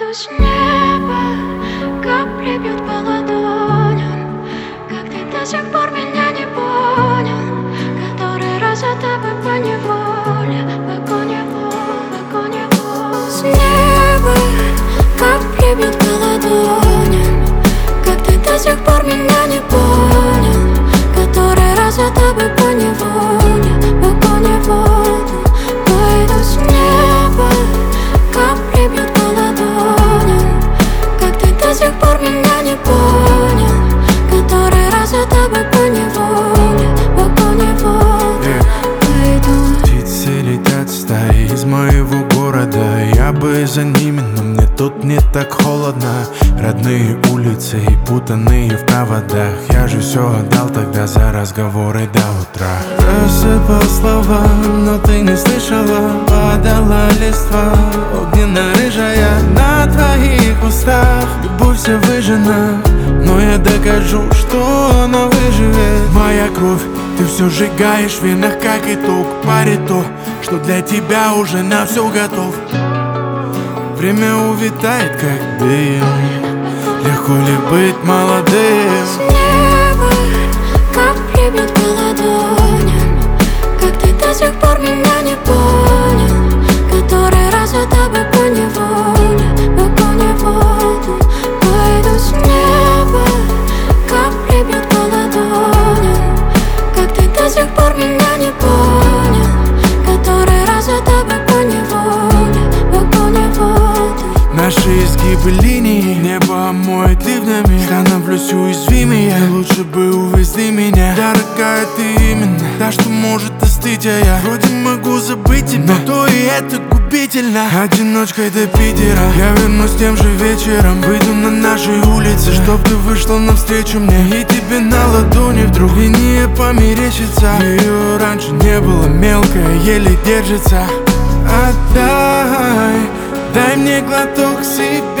Пойду с неба, капли бьют по ладоням. Как ты до сих пор меня не понял? Который раз за тобой поневоле, с неба капли бьют по ладоням. Как ты до сих пор меня не понял? Который раз за тобой поневоле. Пойду с неба, капли бьют по ладоням. Как ты до сих пор меня не понял? Который раз за тобой поневоле. Пойду. Птицы летят стаи из моего города. Я бы за ними, но мне тут не так холодно. Родные улицы и путанные в проводах. Я же все отдал тогда за разговоры до утра. Рассыпал слова, но ты не слышала. Падала листва, огненно-рыжая на твоих устах. Любовь вся выжжена, но я докажу, что она выживет. Моя кровь, ты все сжигаешь в венах, как итог. Пари то, что для тебя уже на все готов. Время увитает, как дым. Легко ли быть молодым? С неба капли бьют по ладоням. Как ты до сих пор меня не понял? Который раз за тобой поневоле. Пойду с неба, капли бьют по ладоням. Как ты до сих пор меня не понял? Который раз за тобой поневоле. Наши изгибы линии небо омоет ливнями. Становлюсь уязвимее, лучше бы увезли меня. Дорогая, ты именно та, что может остыть, а я вроде могу забыть тебя, но то и это губительно. Одиночкой до Питера я вернусь тем же вечером. Выйду на нашей улице, чтоб ты вышла навстречу мне. И тебе на ладони вдруг линия померещится. Ее раньше не было, мелкая, еле держится. Отдай, дай мне глоток себе.